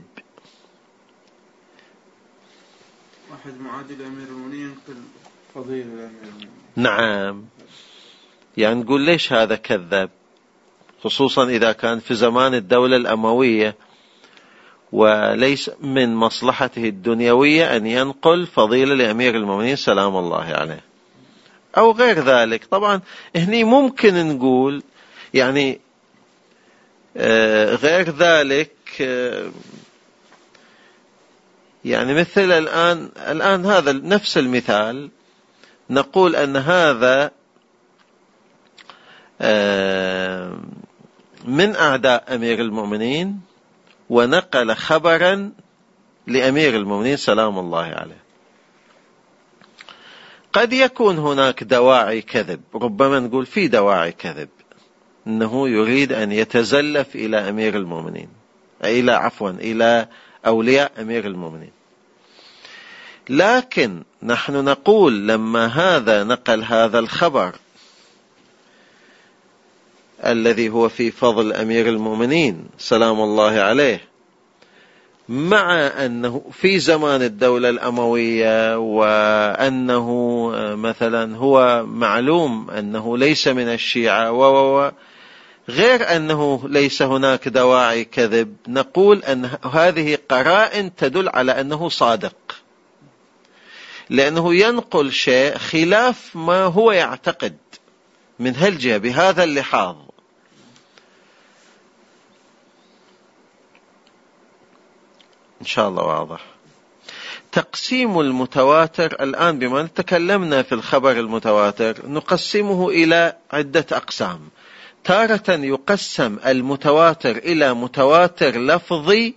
واحد معادل أمير المؤمنين ينقل فضيلة الأمير المؤمنين. نعم، يعني نقول ليش هذا كذب، خصوصا إذا كان في زمان الدولة الأموية وليس من مصلحته الدنيوية أن ينقل فضيلة لأمير المؤمنين سلام الله عليه، أو غير ذلك. طبعا هني ممكن نقول يعني غير ذلك، يعني مثل الآن هذا نفس المثال، نقول أن هذا من أعداء أمير المؤمنين ونقل خبرا لأمير المؤمنين سلام الله عليه. قد يكون هناك دواعي كذب، ربما نقول في دواعي كذب، أنه يريد أن يتزلف إلى أمير المؤمنين، إلى أولياء أمير المؤمنين. لكن نحن نقول لما هذا نقل هذا الخبر الذي هو في فضل أمير المؤمنين سلام الله عليه، مع أنه في زمان الدولة الأموية، وأنه مثلا هو معلوم أنه ليس من الشيعة، غير أنه ليس هناك دواعي كذب، نقول أن هذه قرائن تدل على أنه صادق، لأنه ينقل شيء خلاف ما هو يعتقد من هالجهة بهذا اللحاظ. إن شاء الله واضح. تقسيم المتواتر الآن، بما تكلمنا في الخبر المتواتر، نقسمه إلى عدة أقسام. تارة يقسم المتواتر إلى متواتر لفظي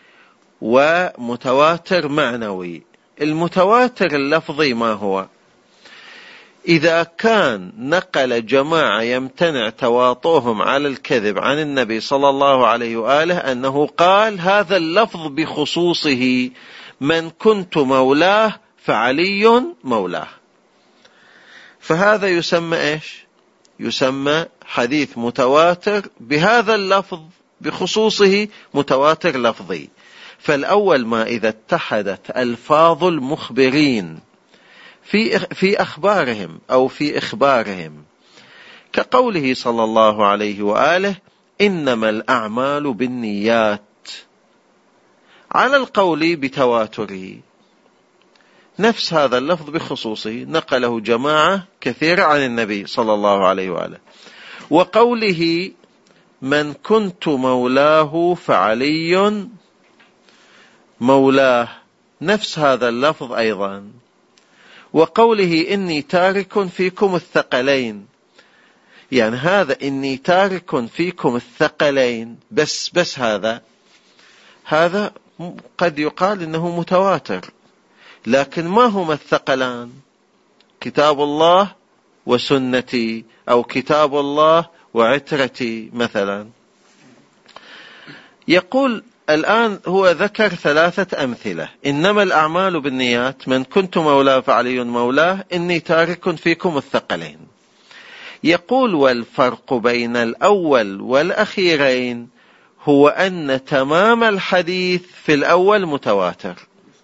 ومتواتر معنوي. المتواتر اللفظي ما هو؟ إذا كان نقل جماعة يمتنع تواطؤهم على الكذب عن النبي صلى الله عليه وآله أنه قال هذا اللفظ بخصوصه: من كنت مولاه فعلي مولاه، فهذا يسمى إيش؟ يسمى حديث متواتر بهذا اللفظ بخصوصه، متواتر لفظي. فالأول ما إذا اتحدت ألفاظ المخبرين في أخبارهم أو في إخبارهم، كقوله صلى الله عليه وآله: إنما الأعمال بالنيات، على القول بتواتره، نفس هذا اللفظ بخصوصه نقله جماعة كثيرة عن النبي صلى الله عليه وآله. وقوله: من كنت مولاه فعلي مولاه، نفس هذا اللفظ أيضا. وقوله: إني تارك فيكم الثقلين، يعني هذا إني تارك فيكم الثقلين بس هذا قد يقال إنه متواتر، لكن ما هما الثقلان؟ كتاب الله وسنتي، أو كتاب الله وعترتي مثلا. يقول الآن هو ذكر 3 أمثلة: إنما الأعمال بالنيات، من كنت مولاه فعلي مولاه، إني تارك فيكم الثقلين. يقول: والفرق بين الأول والأخيرين هو أن تمام الحديث في الأول متواتر،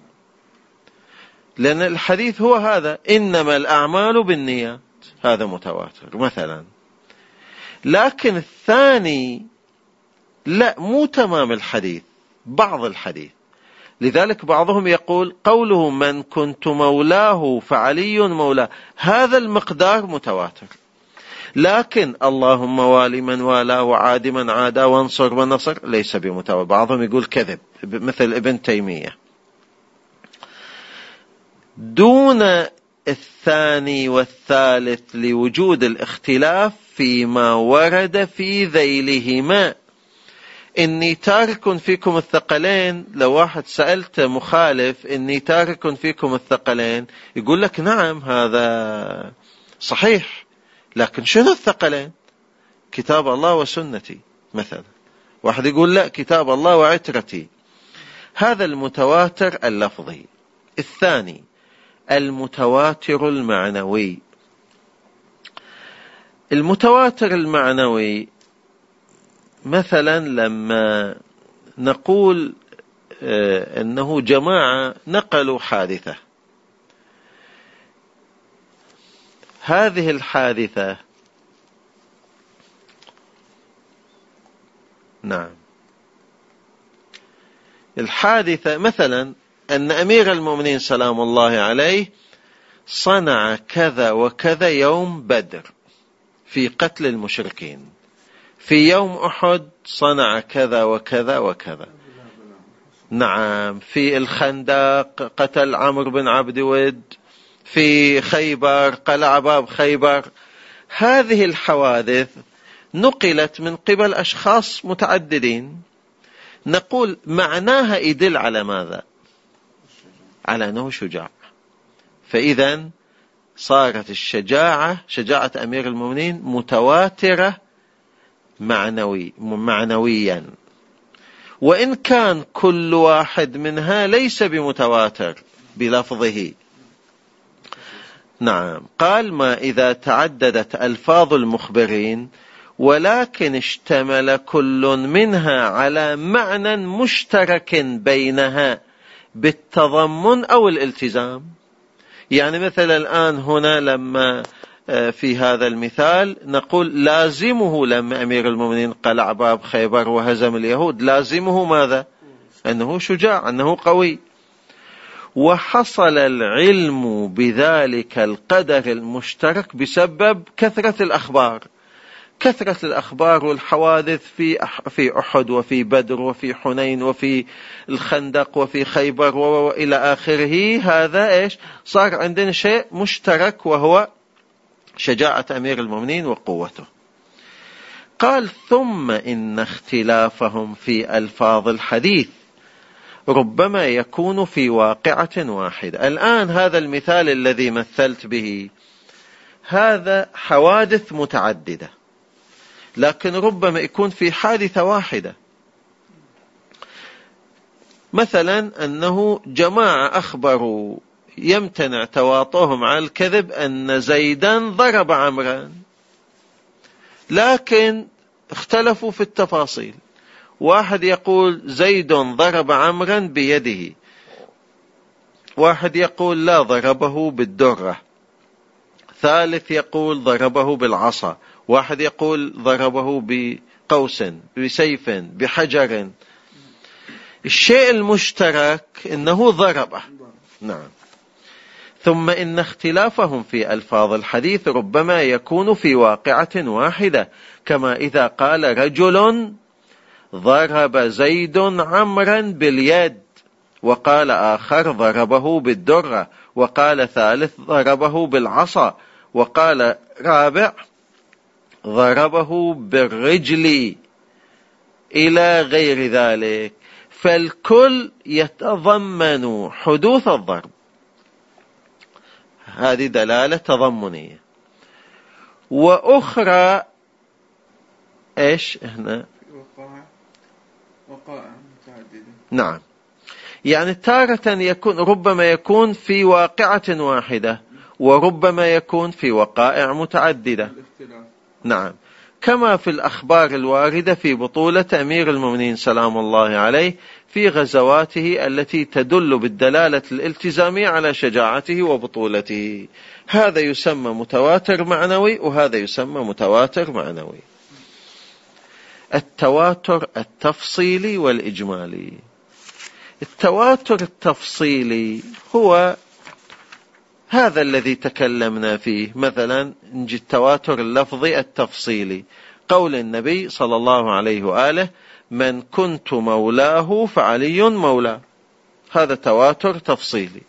لأن الحديث هو هذا: إنما الأعمال بالنيات، هذا متواتر مثلا. لكن الثاني لا، مو تمام الحديث، بعض الحديث. لذلك بعضهم يقول قوله: من كنت مولاه فعلي مولاه، هذا المقدار متواتر، لكن اللهم والي من والاه وعاد من عادى وانصر من نصر ليس بمتواتر. بعضهم يقول كذب، مثل ابن تيمية. دون الثاني والثالث لوجود الاختلاف فيما ورد في ذيلهما. إني تارك فيكم الثقلين، لو واحد سألت مخالف إني تارك فيكم الثقلين، يقول لك نعم هذا صحيح، لكن شنو الثقلين؟ كتاب الله وسنتي مثلا. واحد يقول لا، كتاب الله وعترتي. هذا المتواتر اللفظي. الثاني المتواتر المعنوي. المتواتر المعنوي مثلا لما نقول أنه جماعة نقلوا حادثة، هذه الحادثة الحادثة مثلا أن أمير المؤمنين سلام الله عليه صنع كذا وكذا يوم بدر في قتل المشركين، في يوم أحد صنع كذا وكذا وكذا، نعم، في الخندق قتل عمرو بن عبد ود، في خيبر قلع باب خيبر. هذه الحوادث نقلت من قبل أشخاص متعددين، نقول معناها يدل على ماذا؟ على أنه شجاع. فإذا صارت الشجاعة، شجاعة أمير المؤمنين، متواترة معنويا، وإن كان كل واحد منها ليس بمتواتر، بلفظه. نعم. قال: ما إذا تعددت ألفاظ المخبرين ولكن اشتمل كل منها على معنى مشترك بينها بالتضمن أو الالتزام. يعني مثلا الآن هنا لما في هذا المثال نقول لازمه لما أمير المؤمنين قلع باب خيبر وهزم اليهود، لازمه ماذا؟ أنه شجاع، أنه قوي. وحصل العلم بذلك القدر المشترك بسبب كثرة الأخبار، كثرة الأخبار والحوادث في أحد وفي بدر وفي حنين وفي الخندق وفي خيبر وإلى آخره. هذا إيش صار عندنا شيء مشترك وهو شجاعة أمير المؤمنين وقوته. قال: ثم إن اختلافهم في ألفاظ الحديث ربما يكون في واقعة واحدة. الآن هذا المثال الذي مثلت به هذا حوادث متعددة، لكن ربما يكون في حادثة واحدة. مثلا أنه جماعة أخبروا يمتنع تواطؤهم على الكذب أن زيدا ضرب عمرا، لكن اختلفوا في التفاصيل. واحد يقول زيد ضرب عمرا بيده، واحد يقول لا ضربه بالدرة، ثالث يقول ضربه بالعصا، واحد يقول ضربه بقوس بسيف بحجر. الشيء المشترك انه ضربه. نعم. ثم إن اختلافهم في ألفاظ الحديث ربما يكون في واقعة واحدة، كما إذا قال رجل ضرب زيد عمرا باليد، وقال آخر ضربه بالدرة، وقال ثالث ضربه بالعصا، وقال رابع ضربه بالرجل، إلى غير ذلك. فالكل يتضمن حدوث الضرب. هذه دلالة تضمنية. وأخرى إيش هنا؟ وقائع متعددة. نعم. يعني تارة يكون ربما يكون في واقعة واحدة، وربما يكون في وقائع متعددة. نعم. كما في الأخبار الواردة في بطولة أمير المؤمنين سلام الله عليه في غزواته التي تدل بالدلالة الالتزامية على شجاعته وبطولته. هذا يسمى متواتر معنوي، وهذا يسمى متواتر معنوي. التواتر التفصيلي والإجمالي. التواتر التفصيلي هو هذا الذي تكلمنا فيه. مثلا نجي التواتر اللفظي التفصيلي، قول النبي صلى الله عليه وآله: من كنت مولاه فعلي مولاه. هذا تواتر تفصيلي.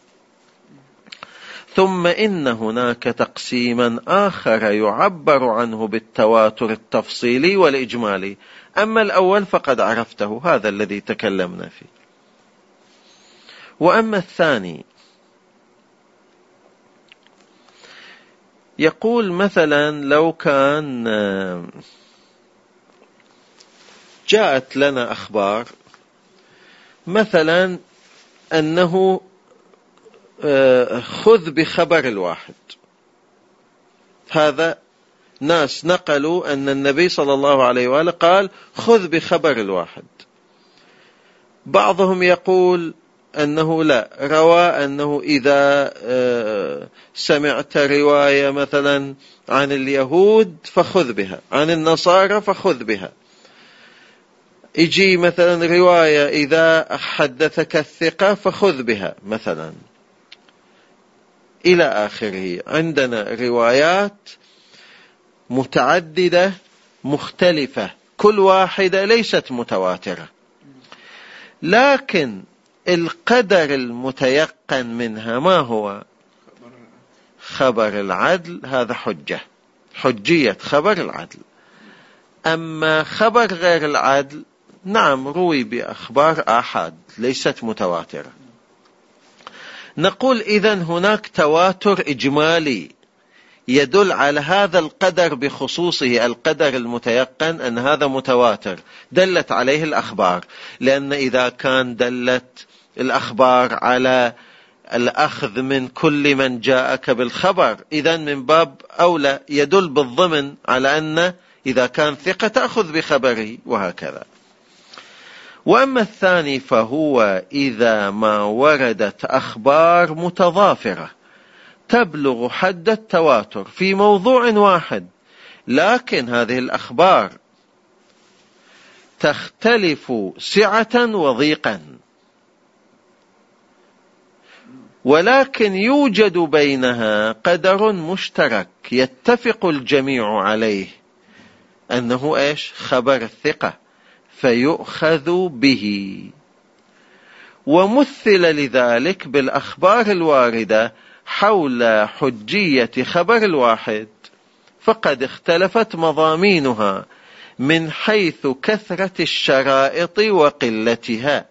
ثم إن هناك تقسيما آخر يعبر عنه بالتواتر التفصيلي والإجمالي. أما الأول فقد عرفته، هذا الذي تكلمنا فيه. وأما الثاني يقول مثلا لو كان جاءت لنا أخبار مثلا أنه خذ بخبر الواحد، هذا ناس نقلوا أن النبي صلى الله عليه وآله قال خذ بخبر الواحد. بعضهم يقول أنه لا، روى أنه إذا سمعت رواية مثلا عن اليهود فخذ بها، عن النصارى فخذ بها. يجي مثلا رواية إذا حدثك الثقة فخذ بها مثلا، إلى آخره. عندنا روايات متعددة مختلفة، كل واحدة ليست متواترة، لكن القدر المتيقن منها ما هو؟ خبر العدل. هذا حجية خبر العدل. أما خبر غير العدل نعم روي بأخبار آحاد ليست متواترة. نقول إذن هناك تواتر إجمالي يدل على هذا القدر بخصوصه، القدر المتيقن أن هذا متواتر دلت عليه الأخبار. لأن إذا كان دلت الأخبار على الأخذ من كل من جاءك بالخبر، إذن من باب أولى يدل بالضمن على أن إذا كان ثقة تأخذ بخبره وهكذا. وأما الثاني فهو إذا ما وردت أخبار متضافرة تبلغ حد التواتر في موضوع واحد، لكن هذه الأخبار تختلف سعة وضيقا، ولكن يوجد بينها قدر مشترك يتفق الجميع عليه أنه خبر الثقة فيؤخذ به. ومثل لذلك بالأخبار الواردة حول حجية خبر الواحد، فقد اختلفت مضامينها من حيث كثرة الشرائط وقلتها.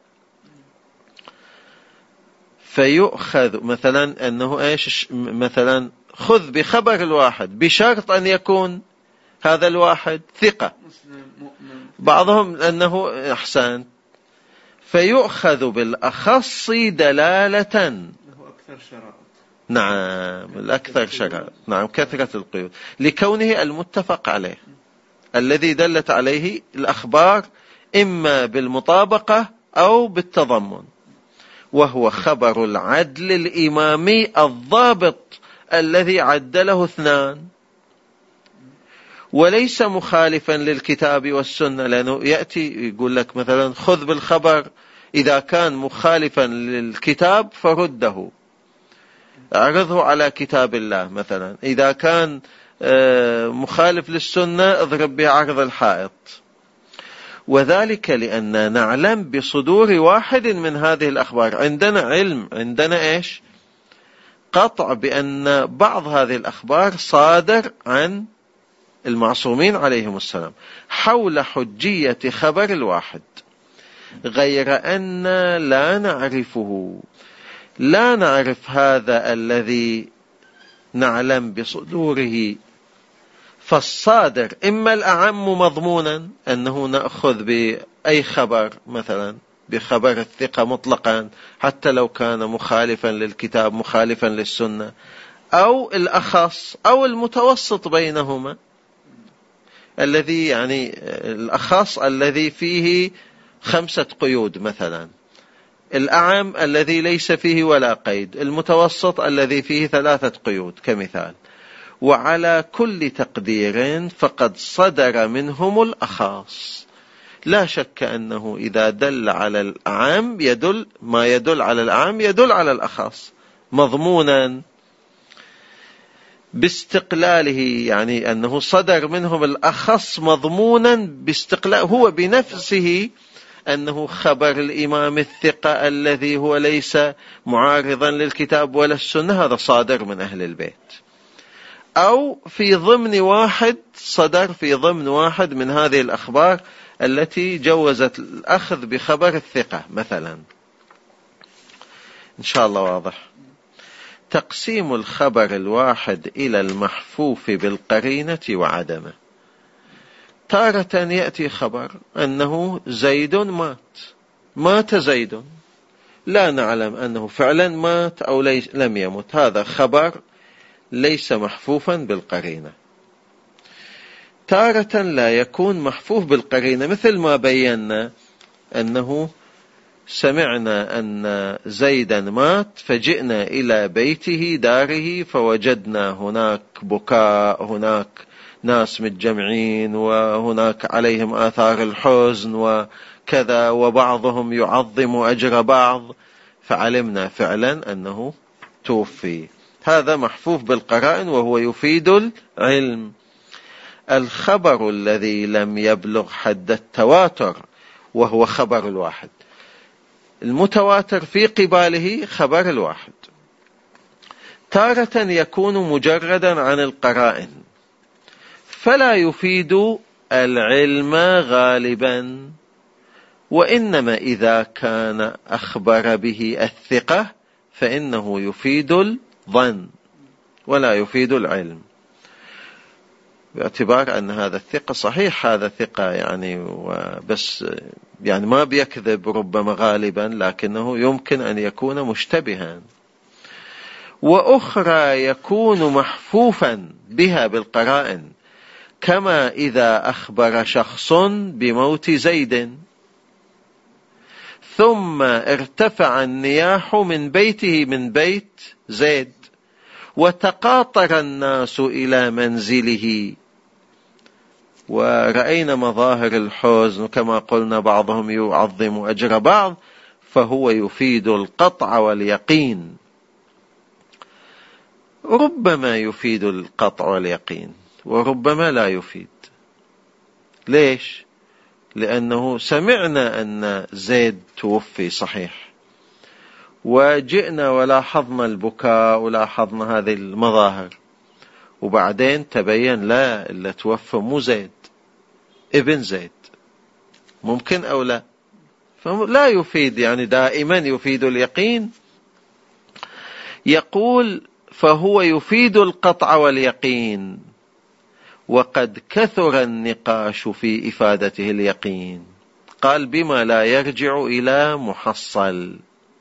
فيؤخذ مثلا أنه مثلا خذ بخبر الواحد بشرط أن يكون هذا الواحد ثقة، بعضهم أنه أحسن، فيؤخذ بالأخص دلالة. نعم الأكثر شرائط، نعم كثرة القيود، لكونه المتفق عليه الذي دلت عليه الأخبار إما بالمطابقة أو بالتضمن، وهو خبر العدل الإمامي الضابط الذي عدله اثنان، وليس مخالفا للكتاب والسنة، لأنه يأتي يقول لك مثلا خذ بالخبر إذا كان مخالفا للكتاب فرده، اعرضه على كتاب الله مثلا، إذا كان مخالف للسنة اضرب به عرض الحائط. وذلك لأننا نعلم بصدور واحد من هذه الأخبار، عندنا علم، عندنا قطع بأن بعض هذه الأخبار صادر عن المعصومين عليهم السلام حول حجية خبر الواحد، غير أن لا نعرف هذا الذي نعلم بصدوره. فالصادر إما الأعم مضمونا أنه نأخذ بأي خبر، مثلا بخبر الثقة مطلقا حتى لو كان مخالفا للكتاب مخالفا للسنة، أو الأخص أو المتوسط بينهما، الذي الأخص الذي فيه 5 قيود مثلا، الأعم الذي ليس فيه ولا قيد، المتوسط الذي فيه 3 قيود كمثال. وعلى كل تقدير فقد صدر منهم الأخاص، لا شك أنه إذا دل على الأعم ما يدل على الأعم يدل على الأخاص مضمونا باستقلاله، أنه صدر منهم الأخص مضمونا باستقلال، هو بنفسه أنه خبر الإمام الثقة الذي هو ليس معارضا للكتاب ولا السنة، هذا صادر من أهل البيت، أو في ضمن واحد صدر في ضمن واحد من هذه الأخبار التي جوزت الأخذ بخبر الثقة مثلا. إن شاء الله واضح. تقسيم الخبر الواحد إلى المحفوف بالقرينة وعدمه. تارة يأتي خبر أنه زيد مات زيد، لا نعلم أنه فعلا مات أو لم يمت، هذا خبر ليس محفوفا بالقرينة. تارة لا يكون محفوف بالقرينة، مثل ما بينا أنه سمعنا أن زيدا مات فجئنا إلى بيته داره فوجدنا هناك بكاء، هناك ناس متجمعين، وهناك عليهم آثار الحزن وكذا، وبعضهم يعظم أجر بعض، فعلمنا فعلا أنه توفي. هذا محفوف بالقرائن وهو يفيد العلم. الخبر الذي لم يبلغ حد التواتر وهو خبر الواحد، المتواتر في قباله خبر الواحد، تارة يكون مجردا عن القرائن فلا يفيد العلم غالبا، وإنما إذا كان أخبر به الثقة فإنه يفيد الظن ولا يفيد العلم، باعتبار أن هذا الثقة صحيح، هذا ثقة بس ما بيكذب ربما غالبا، لكنه يمكن أن يكون مشتبها. وأخرى يكون محفوفا بها بالقرائن، كما إذا أخبر شخص بموت زيد ثم ارتفع النياح من بيته، من بيت زيد، وتقاطر الناس إلى منزله، ورأينا مظاهر الحزن، كما قلنا بعضهم يعظم أجر بعض، فهو يفيد القطع واليقين. ربما يفيد القطع واليقين وربما لا يفيد. ليش؟ لأنه سمعنا أن زيد توفي صحيح، وجئنا ولاحظنا البكاء ولاحظنا هذه المظاهر، وبعدين تبين لا، اللي توفى مو زيد، ابن زيد، ممكن أو لا، فلا يفيد، يعني دائما يفيد اليقين. يقول فهو يفيد القطع واليقين، وقد كثر النقاش في إفادته اليقين. قال بما لا يرجع إلى محصل.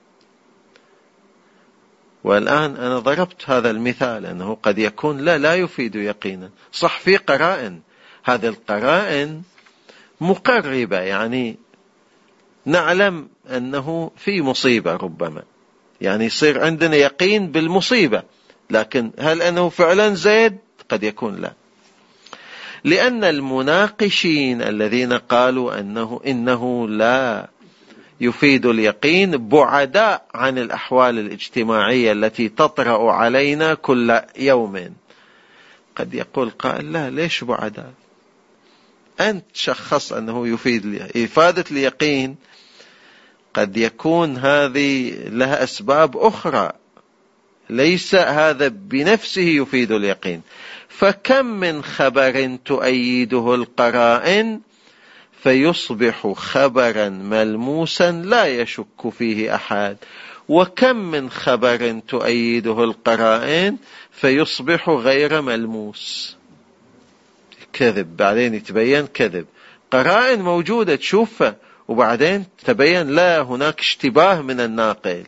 والآن أنا ضربت هذا المثال أنه قد يكون لا يفيد يقينا، صح في قرائن، هذه القرائن مقربة، يعني نعلم أنه في مصيبة، ربما يعني يصير عندنا يقين بالمصيبة، لكن هل أنه فعلا زيد؟ قد يكون لا. لأن المناقشين الذين قالوا إنه لا يفيد اليقين بعداء عن الأحوال الاجتماعية التي تطرأ علينا كل يوم. قد يقول قائل لا، ليش بعداء؟ أنت شخص أنه يفيد إفادة اليقين، قد يكون هذه لها أسباب أخرى، ليس هذا بنفسه يفيد اليقين. فكم من خبر تؤيده القرائن فيصبح خبرا ملموسا لا يشك فيه أحد، وكم من خبر تؤيده القرائن فيصبح غير ملموس، كذب، بعدين يتبين كذب، قرائن موجودة تشوفها وبعدين تبين لا، هناك اشتباه من الناقل.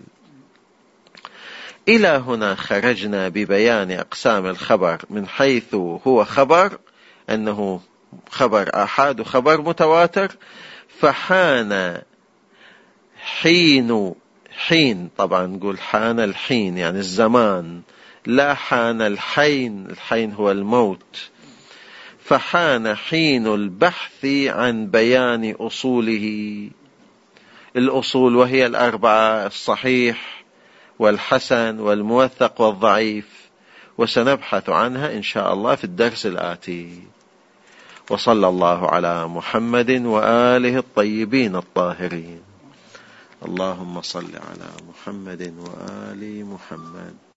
إلى هنا خرجنا ببيان أقسام الخبر من حيث هو خبر، أنه خبر آحاد وخبر متواتر. فحان حين طبعا نقول حان الحين يعني الزمان، لا حان الحين هو الموت. فحان حين البحث عن بيان أصوله، الأصول وهي الأربعة: الصحيح والحسن والموثق والضعيف، وسنبحث عنها إن شاء الله في الدرس الآتي. وصلى الله على محمد وآله الطيبين الطاهرين. اللهم صل على محمد وآل محمد.